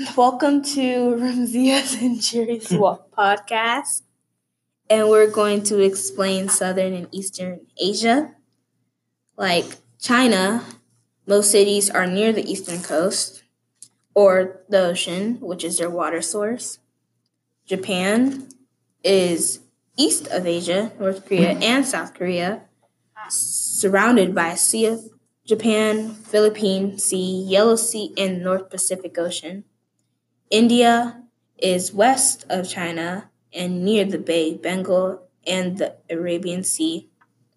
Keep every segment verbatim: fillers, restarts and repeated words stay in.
Welcome to Ramzia's and Jerry's Walk podcast, and we're going to explain Southern and Eastern Asia. Like China, most cities are near the eastern coast or the ocean, which is their water source. Japan is east of Asia, North Korea and South Korea, surrounded by a Sea of Japan, Philippine Sea, Yellow Sea, and North Pacific Ocean. India is west of China and near the Bay of Bengal and the Arabian Sea.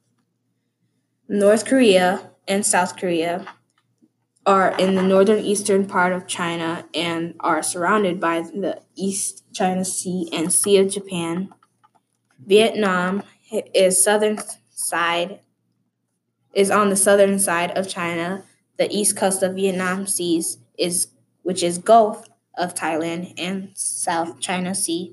North Korea and South Korea are in the northern eastern part of China and are surrounded by the East China Sea and Sea of Japan. Vietnam is southern side is on the southern side of China. The east coast of Vietnam Seas is which is Gulf of Thailand and South China Sea.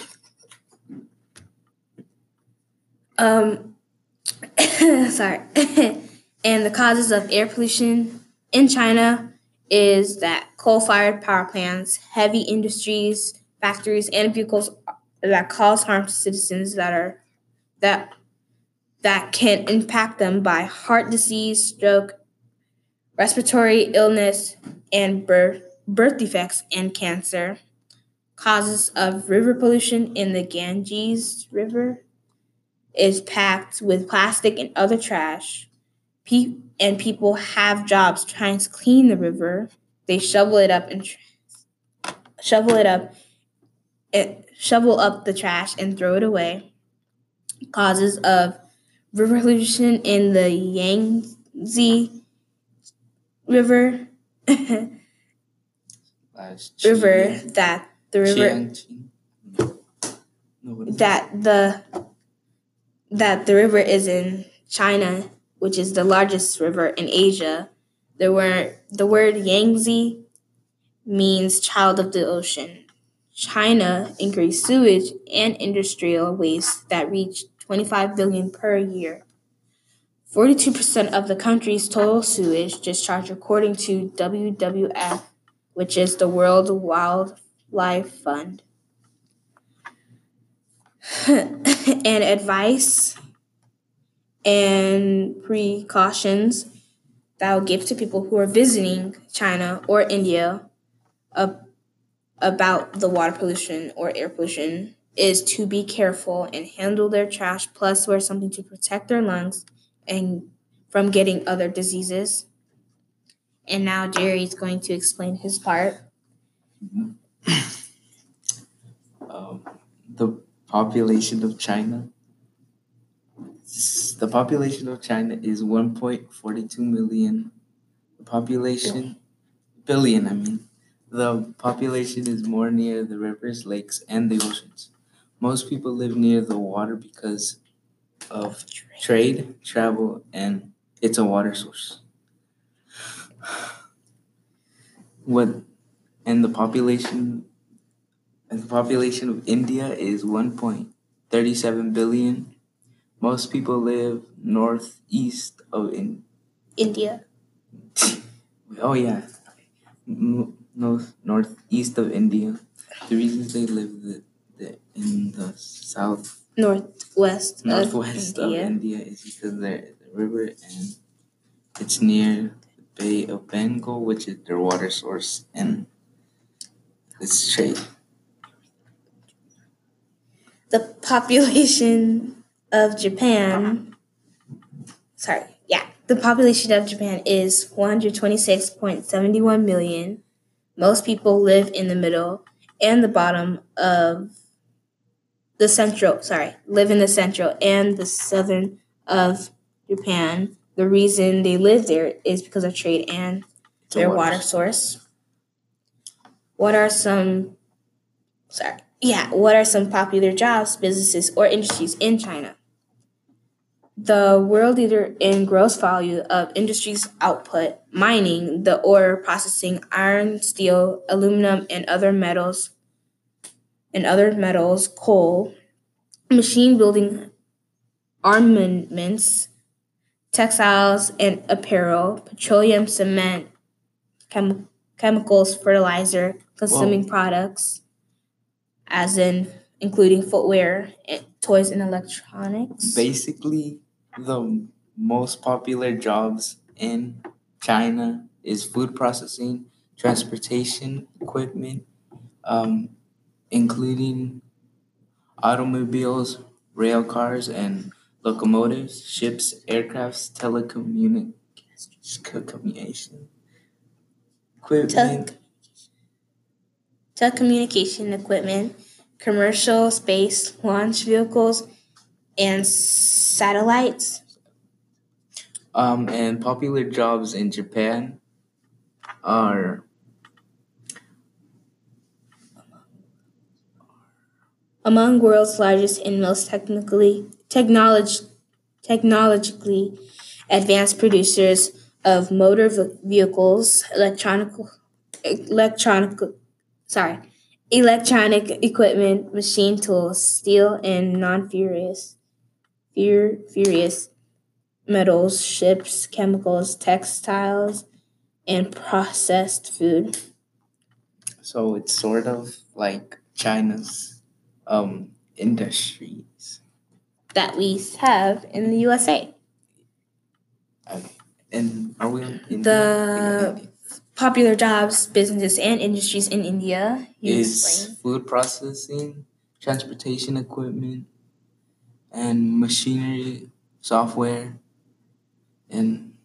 Um, sorry. And the causes of air pollution in China is that coal-fired power plants, heavy industries, factories, and vehicles that cause harm to citizens that are that that can impact them by heart disease, stroke, respiratory illness, and birth, birth defects and cancer. Causes of river pollution in the Ganges River is packed with plastic and other trash. Pe- and people have jobs trying to clean the river. They shovel it up and tr- shovel it up, and shovel up the trash and throw it away. Causes of river pollution in the Yangtze River. river that the river that the that the river is in China, which is the largest river in Asia. The word the word Yangtze means child of the ocean. China increased sewage and industrial waste that reach twenty-five billion per year. forty-two percent of the country's total sewage discharge according to W W F, which is the World Wildlife Fund. And advice and precautions that I'll give to people who are visiting China or India uh, about the water pollution or air pollution is to be careful and handle their trash, plus wear something to protect their lungs and from getting other diseases. And now Jerry's going to explain his part. um, the population of China. The population of China is one point four two million. The population, billion, I mean. The population is more near the rivers, lakes, and the oceans. Most people live near the water because of trade, travel, and it's a water source. What and the population and the population of India is one point three seven billion. Most people live northeast of in- India. oh yeah, north northeast of India. The reasons they live the, the, in the south northwest northwest of India. of India is because there's a river and it's near the Bay of Bengal, which is their water source, and it's trade. The population of Japan, sorry, yeah, the population of Japan is one hundred twenty-six point seven one million. Most people live in the middle and the bottom of the central, sorry, live in the central and the southern of Japan. The reason they live there is because of trade and their water, water source. What are some, sorry, yeah, what are some popular jobs, businesses, or industries in China? The world leader in gross value of industries output, mining, the ore processing, iron, steel, aluminum, and other metals, and other metals, coal, machine building, armaments, textiles and apparel, petroleum, cement, chem- chemicals, fertilizer, consuming Well, products, as in including footwear, and toys, and electronics. basically, the most popular jobs in China is food processing, transportation equipment, um, including automobiles, rail cars, and locomotives, ships, aircrafts, telecommunication communication Tel- equipment, telecommunication equipment, commercial space, launch vehicles, and satellites. um, and popular jobs in Japan are Among world's largest and most technically technolog- technologically advanced producers of motor v- vehicles, electronic electronic sorry, electronic equipment, machine tools, steel and non-ferrous fer- ferrous metals, ships, chemicals, textiles, and processed food. so it's sort of like China's um, industries. That we have in the U S A. Okay. And are we on India? The India. popular jobs, businesses, and industries in India. You Is explain. food processing, transportation equipment, and machinery, software, and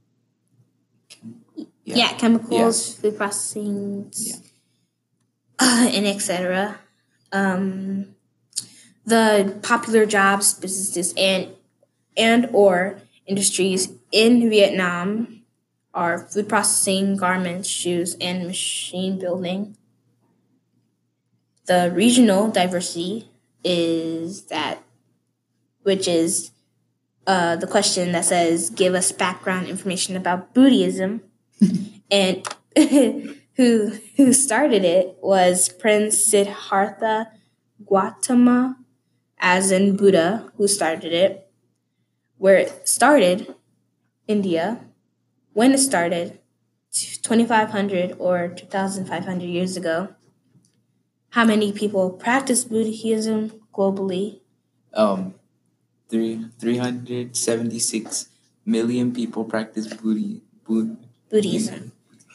Yeah, yeah, chemicals, food processing, Yeah. uh, and et cetera. Um, the popular jobs, businesses, and and or industries in Vietnam are food processing, garments, shoes, and machine building. The regional diversity is that, which is uh, the question that says, give us background information about Buddhism. And who who started it was Prince Siddhartha Gautama, as in Buddha, who started it. Where it started, India, when it started, twenty-five hundred or two thousand five hundred years ago. How many people practice Buddhism globally? um, three three hundred seventy six million people practice Buddhi, Bud, Buddhism.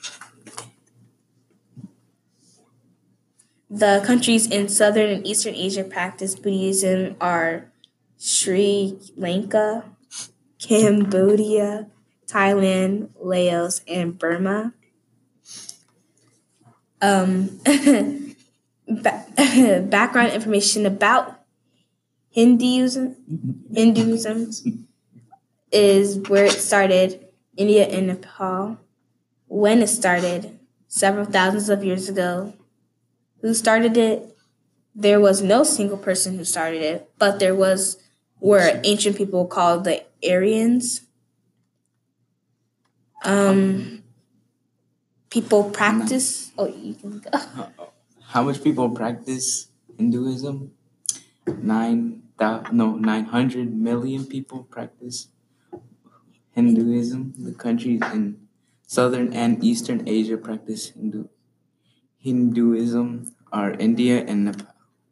The countries in southern and eastern Asia practice Buddhism are Sri Lanka, Cambodia, Thailand, Laos, and Burma. Um, ba- background information about Hinduism. Hinduism is where it started, India and Nepal. When it started, several thousands of years ago. Who started it? There was no single person who started it, but there was were ancient people called the Aryans. Um, people practice. Oh, you can go. How much people practice Hinduism? Nine thou no nine hundred million people practice Hinduism. The countries in southern and eastern Asia practice Hindu Hinduism are India and Nepal.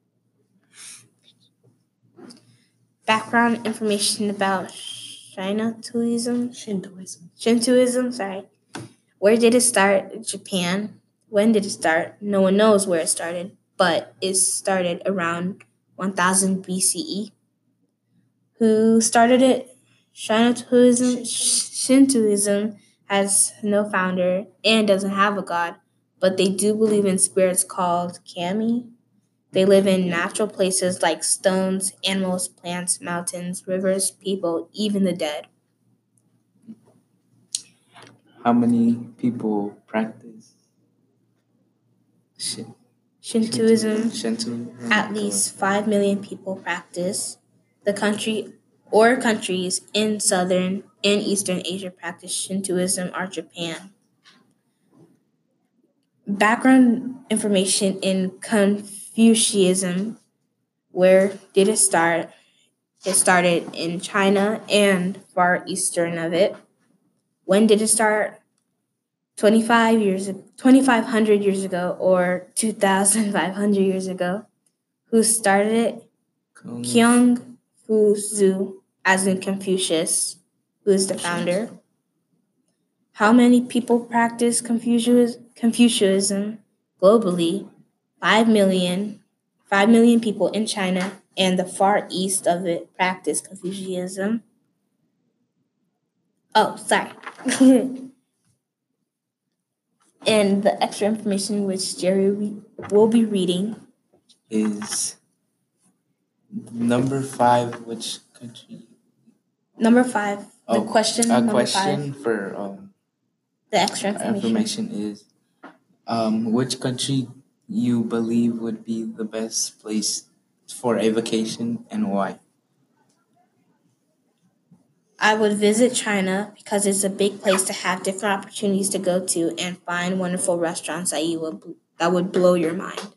Background information about Shintoism. Shintoism. Shintoism. Sorry. Where did it start? Japan. When did it start? No one knows where it started, but it started around one thousand B C E. Who started it? Shintoism. Shintoism has no founder and doesn't have a god, but they do believe in spirits called kami. They live in natural places like stones, animals, plants, mountains, rivers, people, even the dead. How many people practice Shin- Shintoism, Shinto? at least five million people practice. The country or countries in southern and eastern Asia practice Shintoism are Japan. Background information in Confucianism. Where did it start? It started in China and far eastern of it. When did it start? twenty-five years, twenty-five hundred years ago, or two thousand five hundred years ago? Who started it? Kung Kyung Fu Zu, as in Confucius, who is the founder. How many people practice Confucius, Confucianism globally? Five million. Five million people in China and the far east of it practice Confucianism. Oh, sorry. And the extra information which Jerry re- will be reading. is number five. Which country? Number five. The Oh, question a number question five. for um, The extra information. information is um, which country you believe would be the best place for a vacation and why? I would visit China because it's a big place to have different opportunities to go to and find wonderful restaurants that you would that would blow your mind.